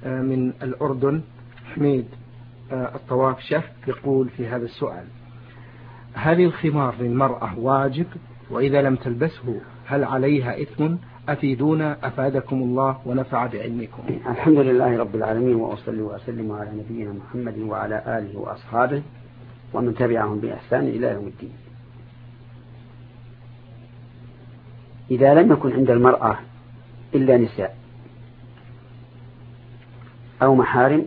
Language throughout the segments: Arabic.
من الأردن حميد الطوافشة يقول في هذا السؤال: هل الخمار للمرأة واجب؟ وإذا لم تلبسه هل عليها إثم؟ أفيدونا أفادكم الله ونفع بعلمكم. الحمد لله رب العالمين، وأصلي وأسلم على نبينا محمد وعلى آله وأصحابه ومن تبعهم بإحسان إلى يوم الدين. إذا لم يكن عند المرأة إلا نساء أو محارم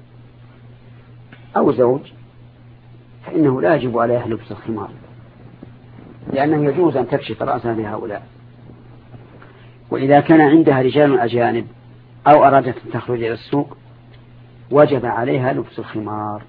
أو زوج فإنه لا يجب عليها لبس الخمار، لأنه يجوز أن تكشف رأسها لهؤلاء. وإذا كان عندها رجال أجانب أو أرادت أن تخرج إلى السوق وجب عليها لبس الخمار.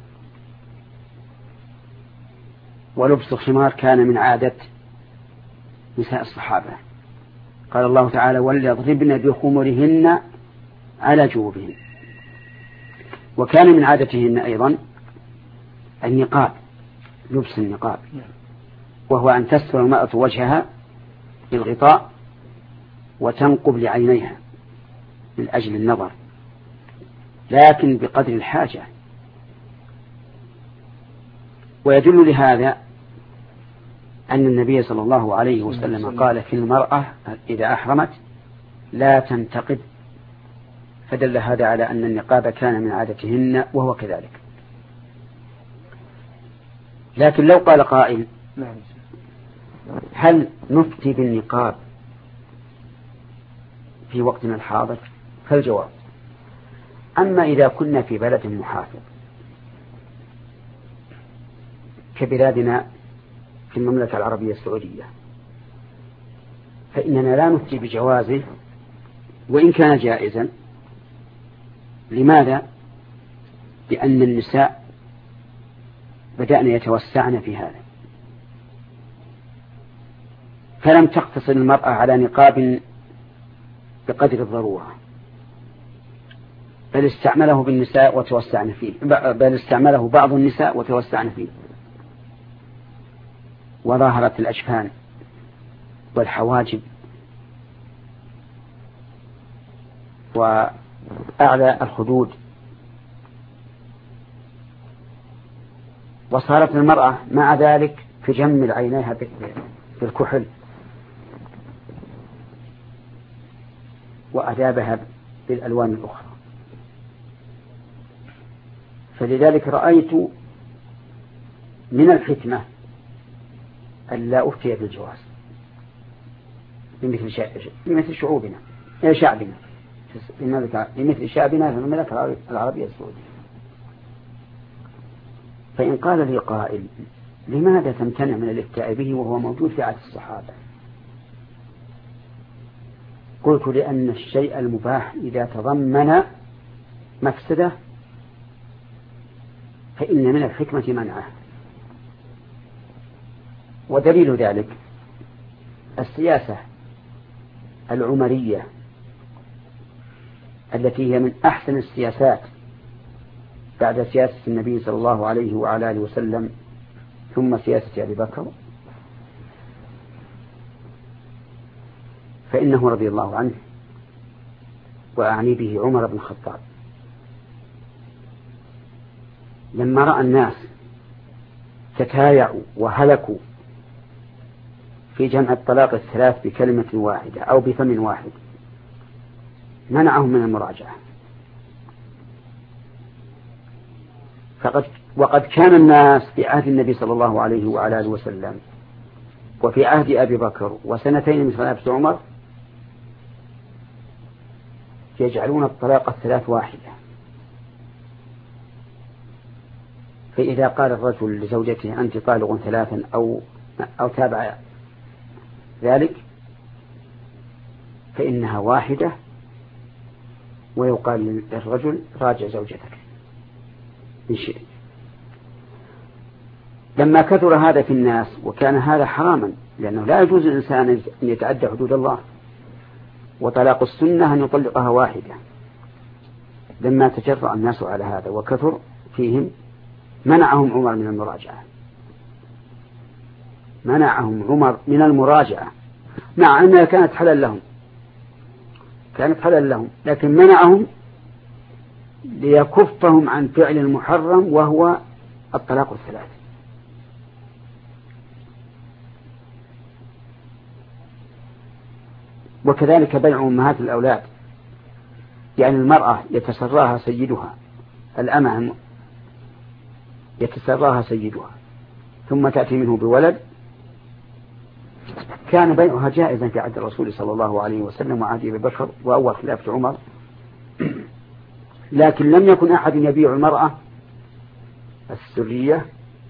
ولبس الخمار كان من عادة نساء الصحابة، قال الله تعالى: وليضربن بخمرهن على جيوبهن. وكان من عادتهن أيضا النقاب، لبس النقاب، وهو أن تستر المرأة وجهها بالغطاء وتنقب لعينيها من أجل النظر، لكن بقدر الحاجة. ويدل لهذا أن النبي صلى الله عليه وسلم قال في المرأة إذا أحرمت لا تنتقب، فدل هذا على أن النقاب كان من عادتهن وهو كذلك. لكن لو قال قائل: هل نفتي بالنقاب في وقتنا الحاضر؟ فالجواب: أما إذا كنا في بلد محافظ كبلادنا في المملكة العربية السعودية فإننا لا نفتي بجوازه وإن كان جائزا. لماذا؟ لأن النساء بدأن يتوسعن في هذا، فلم تقتصر المرأة على نقاب بقدر الضرورة، بل استعمله بالنساء وتوسعن فيه، بل استعمله بعض النساء وتوسعن فيه، وظاهرت الأجفان والحواجب وأعلى الخدود، وصارت المرأة مع ذلك تجمل عينيها بالكحل وأذابها بالألوان الأخرى. فلذلك رأيت من الحكمة ألا أفتي بالجواز لمثل شعوبنا شعبنا لمثل شعبنا في المملكة العربية السعودية. فإن قال لي قائل: لماذا تمتنع من الافتاء به وهو موجود في عهد الصحابة؟ قلت: لأن الشيء المباح إذا تضمن مفسدة فإن من الحكمة منعه. ودليل ذلك السياسة العمرية التي هي من أحسن السياسات بعد سياسة النبي صلى الله عليه وعلى آله وسلم ثم سياسة أبي بكر، فإنه رضي الله عنه وأعني به عمر بن الخطاب لما رأى الناس تتايعوا وهلكوا في جمع الطلاق الثلاث بكلمة واحدة أو بفم واحد منعهم من المراجعة. وقد كان الناس في عهد النبي صلى الله عليه وعلى آله وسلم وفي عهد أبي بكر وسنتين من خلافة عمر يجعلون الطلاق الثلاث واحدة. فإذا قال الرجل لزوجته: أنت طالق ثلاثا أو تابع ذلك، فإنها واحدة، ويقال للرجل: راجع زوجتك إن شئت. لما كثر هذا في الناس وكان هذا حراما، لأنه لا يجوز الإنسان أن يتعدى حدود الله، وطلاق السنة أن يطلقها واحدة. لما تجرأ الناس على هذا وكثر فيهم منعهم عمر من المراجعة، منعهم عمر من المراجعة، مع أنها كانت حلال لهم، لكن منعهم ليكفهم عن فعل المحرم وهو الطلاق الثلاث. وكذلك بيع أمهات الأولاد، يعني المرأة يتسراها سيدها، الأمة يتسراها سيدها ثم تأتي منه بولد، كان بيعها جائزا في عهد الرسول صلى الله عليه وسلم وعهد أبي بكر وأول خلافة عمر، لكن لم يكن أحد يبيع المرأة السرية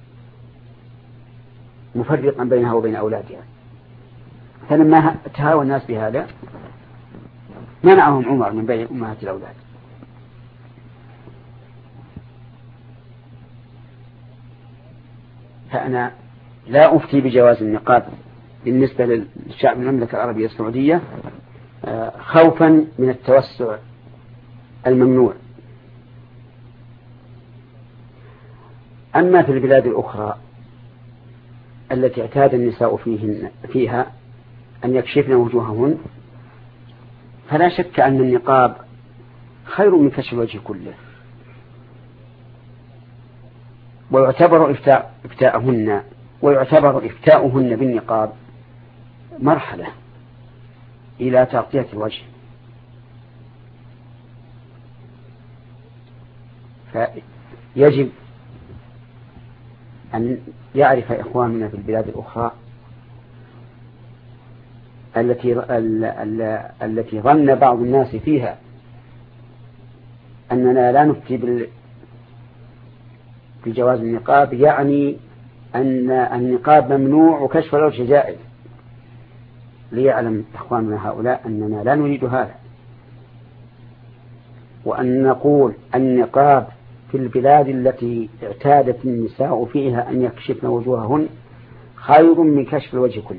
مفرقا بينها وبين أولادها. فلما تهاوى الناس بهذا منعهم عمر من بيع أمهات الأولاد. فأنا لا أفتي بجواز النقاب بالنسبة للشعب المملكة العربية السعودية خوفا من التوسع الممنوع. أما في البلاد الأخرى التي اعتاد النساء فيها أن يكشفن وجوههن، فلا شك أن النقاب خير من كشف الوجه كله، ويعتبر إفتاؤهن بالنقاب مرحلة إلى تغطية الوجه. فيجب أن يعرف إخواننا في البلاد الأخرى التي ظن بعض الناس فيها أننا لا نفتي بجواز النقاب، يعني أن النقاب ممنوع وكشف الوجه جائز. ليعلم إخواننا هؤلاء أننا لا نريد هذا، وأن نقول النقاب في البلاد التي اعتادت النساء فيها أن يكشفن وجوههن خير من كشف الوجه كله،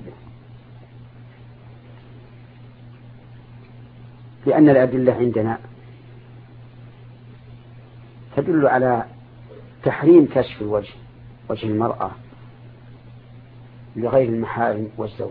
لأن الأدلة عندنا تدل على تحريم كشف وجه المرأة لغير المحارم والزوج،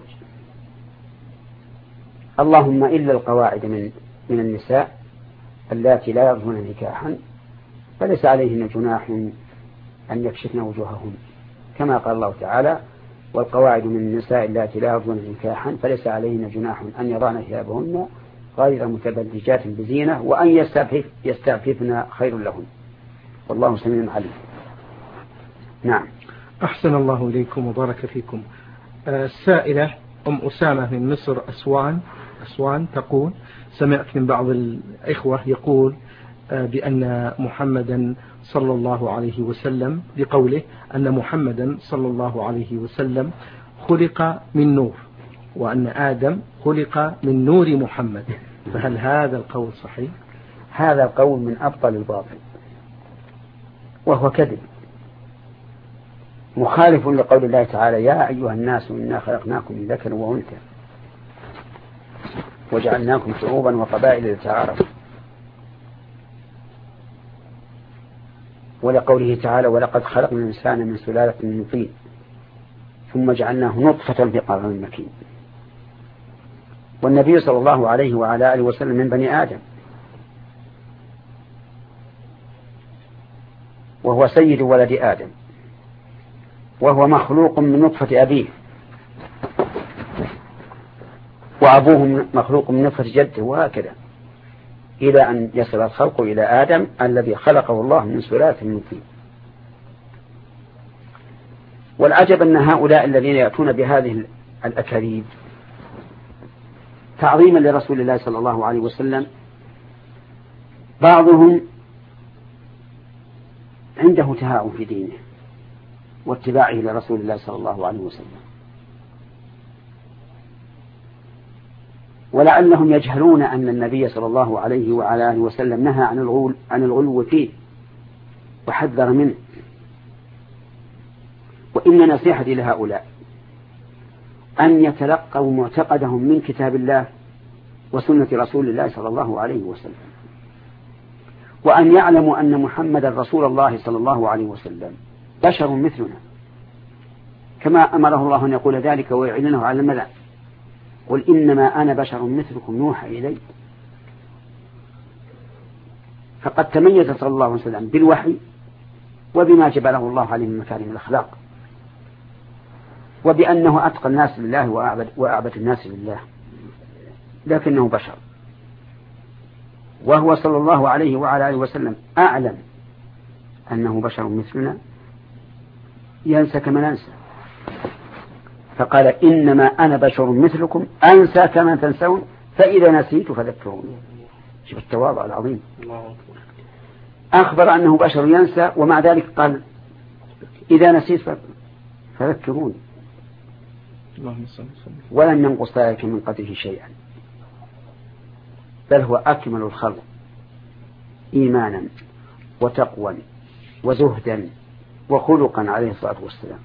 اللهم إلا القواعد من النساء اللاتي لا يرجون نكاحا فليس عليهن جناح أن يكشفن وجوههن، كما قال الله تعالى: والقواعد من النساء اللاتي لا يرجون نكاحا فليس عليهن جناح أن يضعن ثيابهن غير متبرجات بزينة وأن يستعففن خير لهن، والله سميع عليم. نعم. أحسن الله إليكم وبارك فيكم. السائلة أم أسامة من مصر أسوان تقول: سمعت من بعض الإخوة يقول بأن محمدا صلى الله عليه وسلم، بقوله أن محمدا صلى الله عليه وسلم خلق من نور، وأن آدم خلق من نور محمد، فهل هذا القول صحيح؟ هذا القول من أبطل الباطل، وهو كذب مخالف لقول الله تعالى: يا أيها الناس إنا خلقناكم من ذكر وأنثى وجعلناكم شعوبا وقبائل لتعارفوا، ولقوله تعالى: ولقد خلقنا الإنسان من سلالة من طين ثم جعلناه نطفة في قرار مكين. والنبي صلى الله عليه وعلى آله وسلم من بني آدم، وهو سيد ولد آدم، وهو مخلوق من نطفة أبيه، وأبوه مخلوق من نطفة جده، وهكذا إلى أن يصل الخلق إلى آدم الذي خلقه الله من سلالة من طين. والعجب أن هؤلاء الذين يأتون بهذه الأكاذيب تعظيما لرسول الله صلى الله عليه وسلم، بعضهم عنده تهاون في دينه واتباعه لرسول الله صلى الله عليه وسلم، ولعلهم يجهلون أن النبي صلى الله عليه وعلى آله وسلم نهى عن الغلو فيه وحذر منه. وإن نصيحتي لهؤلاء أن يتلقوا معتقدهم من كتاب الله وسنة رسول الله صلى الله عليه وسلم، وأن يعلموا أن محمد رسول الله صلى الله عليه وسلم بشر مثلنا، كما أمره الله أن يقول ذلك ويعلنه على الملأ: قل إنما أنا بشر مثلكم يوحى إلي. فقد تميز صلى الله عليه وسلم بالوحي وبما جبله الله عليه من مكارم الأخلاق، وبأنه أتقى الناس لله وأعبد الناس لله، لكنه بشر، وهو صلى الله عليه وعلى آله وسلم أعلم أنه بشر مثلنا ينسى كما ننسى، فقال إنما أنا بشر مثلكم أنسى كما تنسون فإذا نسيت فذكروني. شوف التواضع العظيم، أخبر أنه بشر ينسى ومع ذلك قال إذا نسيت فذكروني، ولم ينقص ذلك من قدره شيئا، بل هو أكمل الخلق إيمانا وتقوى وزهدا وخلقا عليه الصلاة والسلام.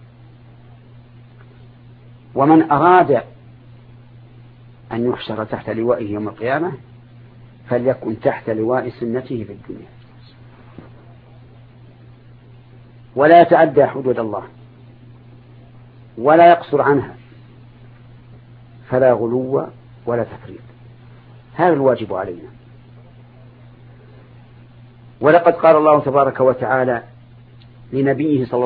ومن أراد أن يحشر تحت لوائه يوم القيامة فليكن تحت لواء سنته في الدنيا، ولا يتعدى حدود الله ولا يقصر عنها، فلا غلو ولا تفريط. هذا الواجب علينا. ولقد قال الله تبارك وتعالى لنبيه صلى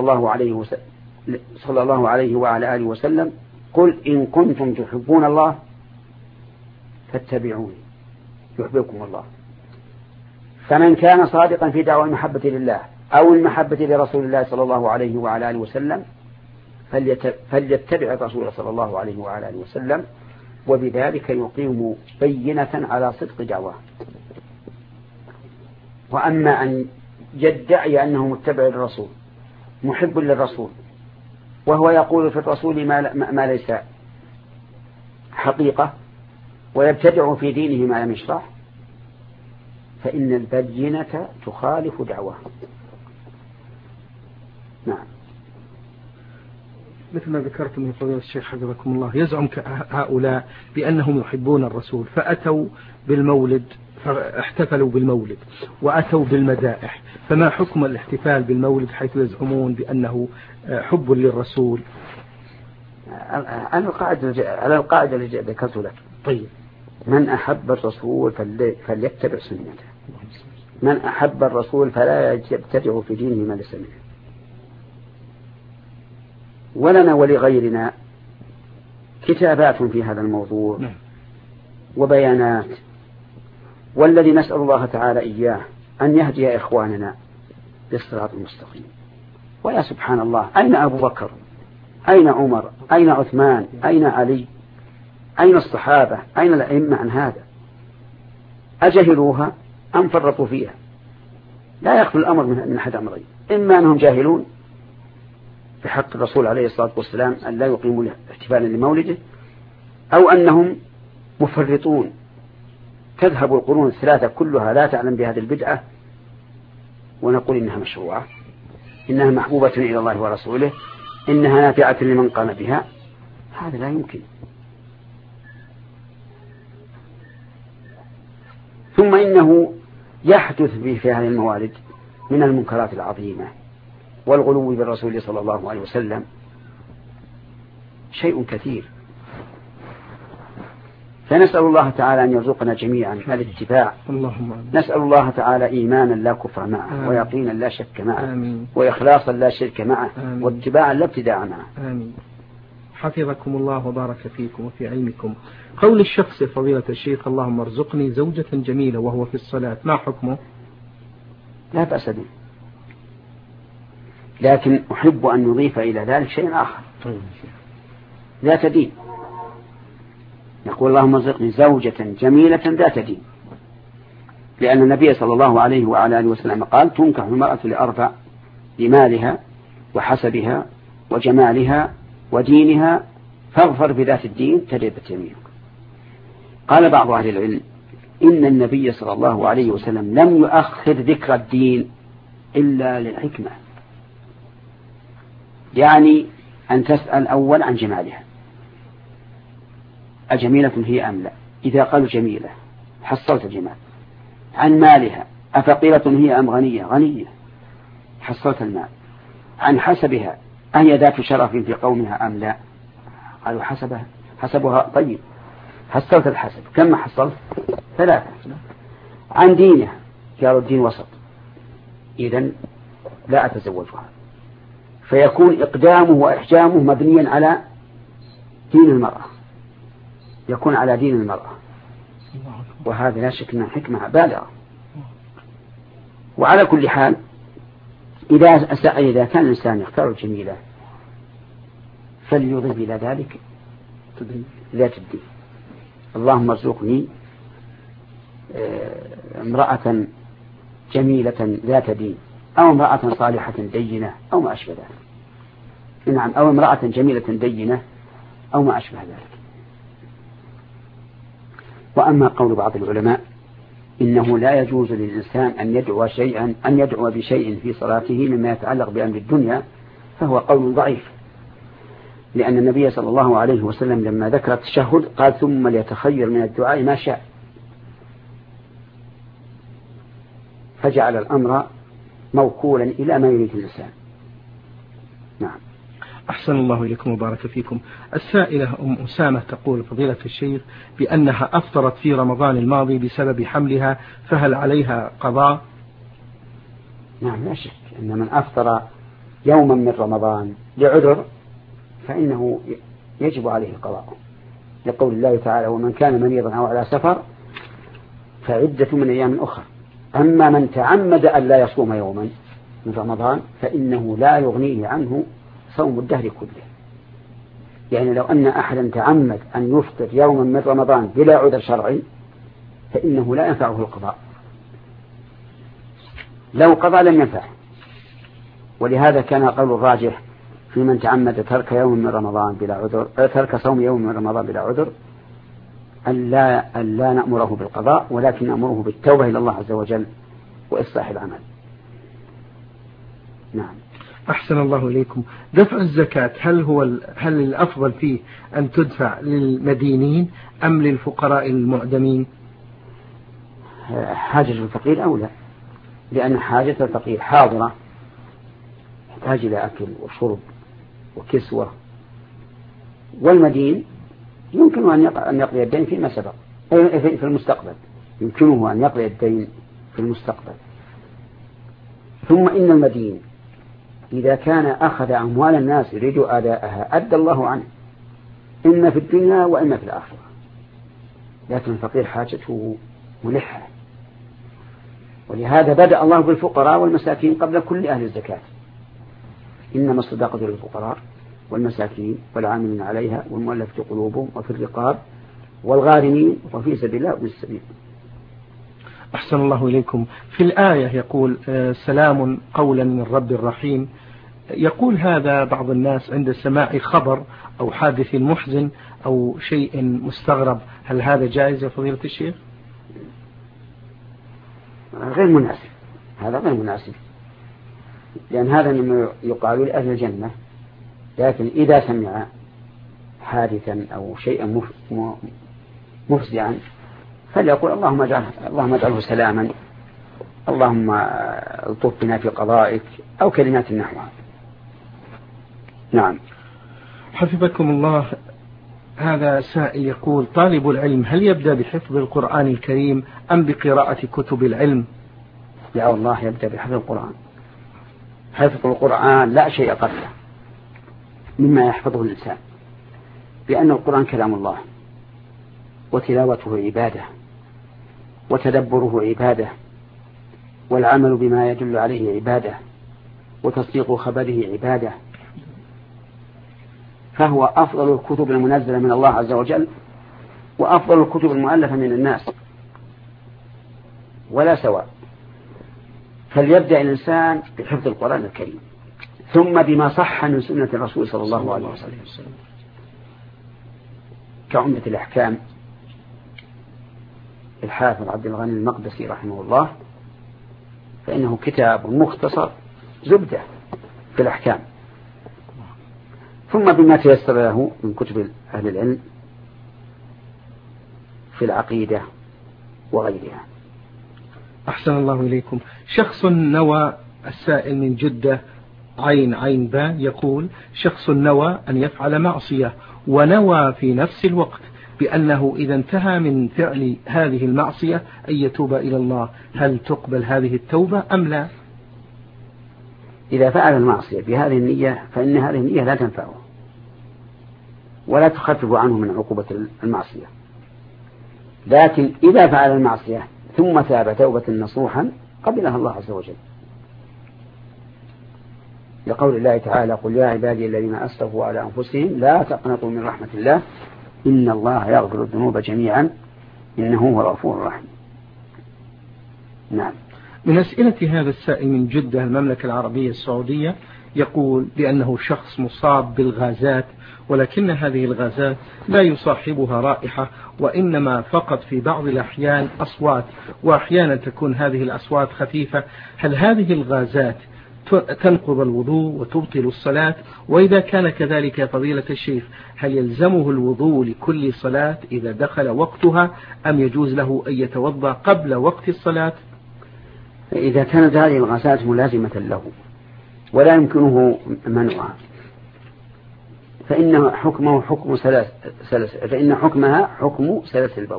الله عليه وعلى آله وسلم قل إن كنتم تحبون الله فاتبعوني يحببكم الله. فمن كان صادقا في دعوى المحبة لله أو المحبة لرسول الله صلى الله عليه وعلى آله وسلم فليتبع الرسول صلى الله عليه وعلى آله وسلم، وبذلك يقيم بينة على صدق دعواه. وأما أن يدعي أنه متبع للرسول محب للرسول وهو يقول في الرسول ما ليس حقيقة ويبتدع في دينه ما لم يشرح، فإن البينة تخالف دعواه. نعم. مثل ما ذكرتم من فضيلة الشيخ حفظكم الله، يزعم هؤلاء بأنهم يحبون الرسول فأتوا بالمولد فاحتفلوا بالمولد وأتوا بالمدائح، فما حكم الاحتفال بالمولد حيث يزعمون بأنه حب للرسول؟ على القاعدة اللي ذكرت لك. طيب، من أحب الرسول فليتبع سنته، من أحب الرسول فلا يبتدع في دينه ما ليس منه. ولنا ولغيرنا كتابات في هذا الموضوع وبيانات، والذي نسأل الله تعالى إياه أن يهدي إخواننا للصراط المستقيم. ويا سبحان الله، أين أبو بكر؟ أين عمر؟ أين عثمان؟ أين علي؟ أين الصحابة؟ أين الأئمة عن هذا؟ أجهلوها أم فرطوا فيها؟ لا يخفى الأمر من أحد أمرين، إما أنهم جاهلون بحق الرسول عليه الصلاة والسلام أن لا يقيموا احتفالا لمولده، أو أنهم مفرطون تذهب القرون الثلاثة كلها لا تعلم بهذه البدعة ونقول إنها مشروعة، إنها محبوبة إلى الله ورسوله، إنها نافعة لمن قام بها. هذا لا يمكن. ثم إنه يحدث به في هذه الموالد من المنكرات العظيمة والغلو بالرسول صلى الله عليه وسلم شيء كثير. فنسأل الله تعالى أن يرزقنا جميعا الاتباع. نسأل الله تعالى إيمانا لا كفر معه، ويقينا لا شك معه، وإخلاصا لا شرك معه، واتباعا لا ابتداع معه. آمين. حفظكم الله وبارك فيكم وفي علمكم. قول الشخص فضيلة الشيخ اللهم ارزقني زوجة جميلة وهو في الصلاة، ما حكمه؟ لا بأس به، لكن أحب أن نضيف إلى ذلك شيء آخر ذات دين. نقول اللهم ارزقني زوجة جميلة ذات دين، لأن النبي صلى الله عليه وعلى آله وسلم قال تنكح المرأة لأربع: لمالها وحسبها وجمالها ودينها، فاظفر بذات الدين تربت يمينك. قال بعض أهل العلم إن النبي صلى الله عليه وسلم لم يؤخر ذكر الدين إلا للحكمة، يعني أن تسأل أول عن جمالها، أجميلة هي أم لا؟ إذا قالوا جميلة حصلت الجمال. عن مالها، أفقيرة هي أم غنية؟ غنية، حصلت المال. عن حسبها، أهي ذات شرف في قومها أم لا؟ قالوا حسبها طيب، حصلت الحسب. كم حصلت؟ 3. عن دينها، قالوا الدين وسط، إذن لا أتزوجها، فيكون إقدامه وإحجامه مبنيا على دين المرأة، يكون على دين المرأة، وهذا لا شك أنها حكمة بالغة. وعلى كل حال إذا كان الإنسان يختار الجميلة فليضيف إلى ذلك ذات الدين. اللهم ارزقني امرأة جميلة ذات دين، أو امرأة صالحة دينة، أو ما أشبه ذلك. نعم، أو امرأة جميلة دينة أو ما أشبه ذلك. وأما قول بعض العلماء إنه لا يجوز للإنسان أن يدعو بشيء في صلاته مما يتعلق بأمر الدنيا، فهو قول ضعيف، لأن النبي صلى الله عليه وسلم لما ذكر التشهد قال ثم ليتخير من الدعاء ما شاء، فجعل الأمر موكولا إلى ما يريد الإنسان. نعم. أحسن الله إليكم وبارك فيكم. السائلة أم أسامة تقول فضيلة الشيخ بأنها أفطرت في رمضان الماضي بسبب حملها، فهل عليها قضاء؟ نعم، لا شك أن من أفطر يوما من رمضان لعذر فإنه يجب عليه القضاء، لقول الله تعالى ومن كان مريضا أو على سفر فعدة من أيام أخرى. أما من تعمد أن لا يصوم يوما من رمضان فإنه لا يغنيه عنه صوم الدهر كله. يعني لو أن أحدا تعمد أن يفطر يوما من رمضان بلا عذر شرعي فإنه لا ينفعه القضاء، لو قضى لم ينفعه. ولهذا كان قول الراجح في من تعمد ترك يوم من رمضان بلا عذر، ترك صوم يوم من رمضان بلا عذر، أن لا نأمره بالقضاء، ولكن نأمره بالتوبة إلى الله عز وجل وإصلاح العمل. نعم. أحسن الله إليكم. دفع الزكاة هل الأفضل فيه أن تدفع للمدينين أم للفقراء المعدمين؟ حاجة الفقير أولى، لأن حاجة الفقير حاضرة، يحتاج إلى أكل وشرب وكسوة، والمدين يمكن أن يقضي الدين فيما سبق في المستقبل، يمكنه أن يقضي الدين في المستقبل. ثم إن المدين إذا كان أخذ أموال الناس يريد أداءها أدى الله عنه، إما في الدنيا وإما في الآخرة. لكن الفقير حاجته ملحة، ولهذا بدأ الله بالفقراء والمساكين قبل كل أهل الزكاة. إنما الصدقة للفقراء والمساكين والعاملين عليها والمؤلفة قلوبهم وفي الرقاب والغارمين وفي سبيل الله وابن السبيل. أحسن الله إليكم. في الآية يقول سلام قولا من رب الرحيم، يقول هذا بعض الناس عند سماع خبر أو حادث محزن أو شيء مستغرب، هل هذا جائز يا فضيلة الشيخ؟ غير مناسب، هذا غير مناسب، لأن هذا مما يقال لأهل الجنة. لكن إذا سمع حادثا أو شيئا مفزعا فليقول اللهم اجعله سلاما، اللهم الطف بنا في قضائك، أو كلمات نحوها. نعم. حفظكم الله. هذا سائل يقول طالب العلم هل يبدأ بحفظ القرآن الكريم أم بقراءة كتب العلم؟ لا والله، يبدأ بحفظ القرآن. حفظ القرآن لا شيء قبله مما يحفظه الإنسان، لأن القرآن كلام الله، وتلاوته عبادة، وتدبره عبادة، والعمل بما يدل عليه عبادة، وتصديق خبره عبادة، فهو أفضل الكتب المنزلة من الله عز وجل، وأفضل الكتب المؤلفة من الناس، ولا سواء. فليبدأ الإنسان بحفظ القرآن الكريم، ثم بما صح من سنة الرسول صلى الله عليه وسلم كعمدة الأحكام الحافظ عبد الغني المقدسي رحمه الله، فإنه كتاب مختصر زبدة في الأحكام، ثم بما تيسر له من كتب أهل العلم في العقيدة وغيرها. أحسن الله إليكم. شخص نوى، السائل من جدة عين باء، يقول شخص نوى أن يفعل معصية ونوى في نفس الوقت بأنه إذا انتهى من فعل هذه المعصية أن يتوب إلى الله، هل تقبل هذه التوبة أم لا؟ إذا فعل المعصية بهذه النية فإن هذه النية لا تنفعه ولا تخفف عنه من عقوبة المعصية. لكن إذا فعل المعصية ثم تاب توبة نصوحا قبلها الله عز وجل، لقول الله تعالى: قل يا عبادي الذين أسرفوا على أنفسهم لا تقنطوا من رحمة الله إن الله يغفر الذنوب جميعا إنه هو الغفور الرحيم. نعم. من أسئلة هذا السائل من جدة المملكة العربية السعودية يقول بأنه شخص مصاب بالغازات، ولكن هذه الغازات لا يصاحبها رائحة وإنما فقط في بعض الأحيان أصوات، وأحيانا تكون هذه الأصوات خفيفة. هل هذه الغازات تنقض الوضوء وتبطل الصلاة؟ وإذا كان كذلك يا فضيلة الشيخ هل يلزمه الوضوء لكل صلاة إذا دخل وقتها أم يجوز له أن يتوضأ قبل وقت الصلاة؟ إذا كانت هذه الغازات ملازمة له ولا يمكنه منعها فإن حكمها حكم سلس البول،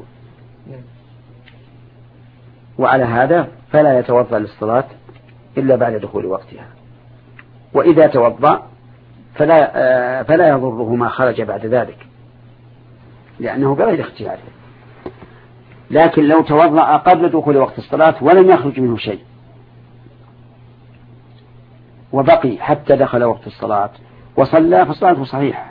وعلى هذا فلا يتوضأ للصلاة إلا بعد دخول وقتها. وإذا توضأ فلا يضره ما خرج بعد ذلك لأنه بغير اختياره. لكن لو توضأ قبل دخول وقت الصلاة ولم يخرج منه شيء وبقي حتى دخل وقت الصلاة وصلى فصلاته صحيحة،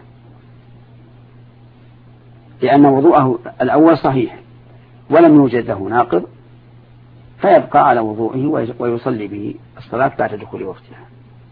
لأن وضوءه الأول صحيح ولم يوجد له ناقض، فيبقى على وضوءه ويصلي به الصلاة بعد دخول وقتها.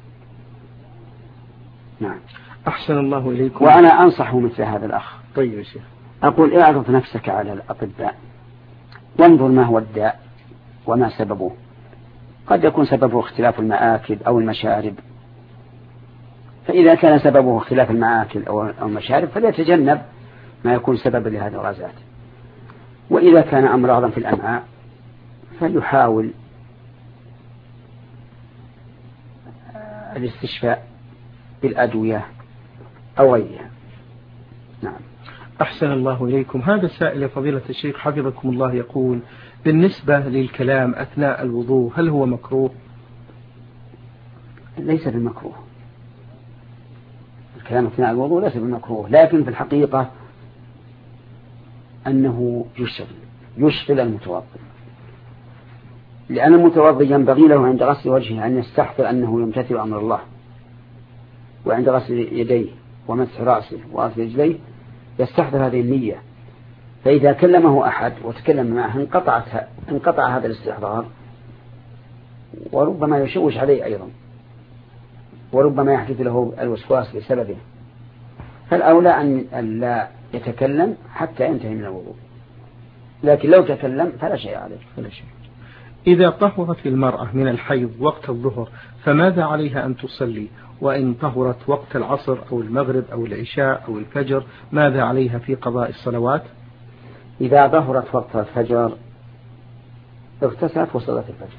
نعم. أحسن الله إليكم. وأنا أنصح مثل هذا الأخ. طيب يا شيخ. أقول اعرض نفسك على الأطباء وانظر ما هو الداء وما سببه. قد يكون سببه اختلاف المآكل أو المشارب، فإذا كان سببه اختلاف المآكل أو المشارب فليتجنب ما يكون سببا لهذه الغازات. وإذا كان أمراضا في الأمعاء فليحاول الاستشفاء بالأدوية أو غيرها. نعم. أحسن الله إليكم. هذا السائل فضيلة الشيخ حفظكم الله يقول بالنسبة للكلام أثناء الوضوء هل هو مكروه؟ ليس بمكروه، الكلام أثناء الوضوء ليس بمكروه، لكن في الحقيقة أنه يشغل المتوضئ، لأن المتوضئ ينبغي له عند غسل وجهه أن يستحضر أنه يمتثل أمر الله، وعند غسل يديه ومسح رأسه وغسل رجليه يستحضر هذه النية. فإذا كلمه أحد وتكلم معه انقطع هذا الاستحضار، وربما يشوش عليه أيضا، وربما يحدث له الوسواس بسببه. فالأولى أن لا يتكلم حتى ينتهي من الوضوء، لكن لو تكلم فلا شيء عليه. إذا طهرت المرأة من الحيض وقت الظهر فماذا عليها أن تصلي؟ وإن طهرت وقت العصر أو المغرب أو العشاء أو الفجر ماذا عليها في قضاء الصلوات؟ إذا ظهرت وقت الفجر اغتسلت وصلت الفجر،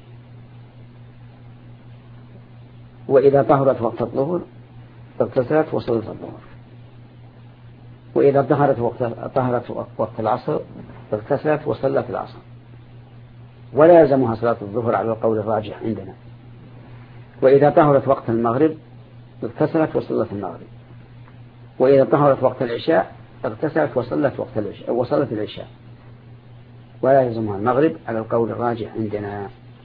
وإذا طهرت وقت الظهر اغتسلت وصلت الظهر، وإذا طهرت وقت العصر اغتسلت وصلت العصر، ولا يلزمها صلاة الظهر على القول الراجح عندنا. وإذا طهرت وقت المغرب اغتسلت وصلت المغرب، وإذا طهرت وقت العشاء اغتسلت وصلت العشاء، ولا يلزمها المغرب على القول الراجح عندنا،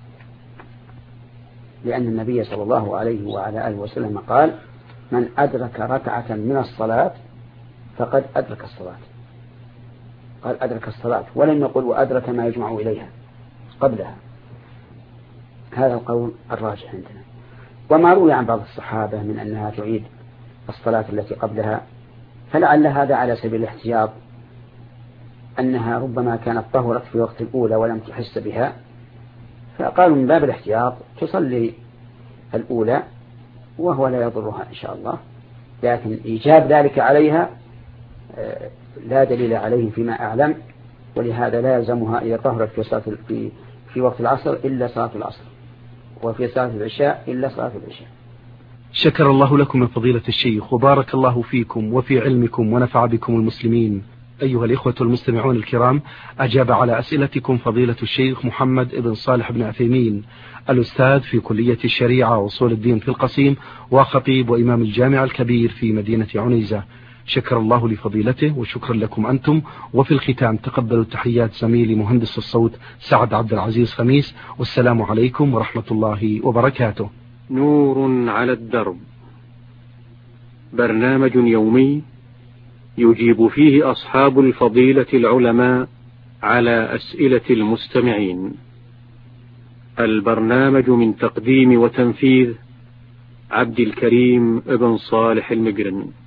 لأن النبي صلى الله عليه وعلى آله وسلم قال: من أدرك ركعة من الصلاة فقد أدرك الصلاة. قال أدرك الصلاة، ولم يقل وأدرك ما يجمع إليها قبلها. هذا القول الراجح عندنا. وما روي عن بعض الصحابة من أنها تعيد الصلاة التي قبلها فلعل هذا على سبيل الاحتياط، أنها ربما كانت طهرت في وقت الأولى ولم تحس بها، فقالوا من باب الاحتياط تصلي الأولى وهو لا يضرها إن شاء الله. لكن إيجاب ذلك عليها لا دليل عليه فيما أعلم، ولهذا لا يلزمها إذا طهرت في وقت العصر إلا صلاة العصر، وفي صلاة العشاء إلا صلاة العشاء. شكر الله لكم من فضيلة الشيخ، وبارك الله فيكم وفي علمكم ونفع بكم المسلمين. أيها الإخوة المستمعون الكرام، أجاب على أسئلتكم فضيلة الشيخ محمد بن صالح بن عثيمين، الأستاذ في كلية الشريعة وأصول الدين في القصيم، وخطيب وإمام الجامع الكبير في مدينة عنيزة. شكر الله لفضيلته وشكرا لكم أنتم. وفي الختام تقبلوا تحيات زميلي مهندس الصوت سعد عبد العزيز خميس، والسلام عليكم ورحمة الله وبركاته. نور على الدرب، برنامج يومي يجيب فيه أصحاب الفضيلة العلماء على أسئلة المستمعين. البرنامج من تقديم وتنفيذ عبد الكريم بن صالح المقرن.